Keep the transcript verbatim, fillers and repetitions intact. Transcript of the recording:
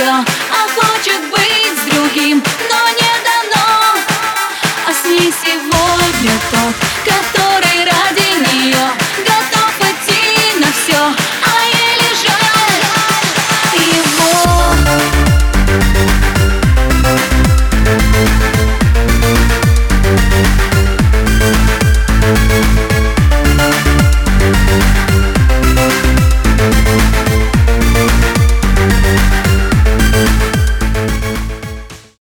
ее, а хочет быть с другим, но не дано. А с ней сегодня тот, который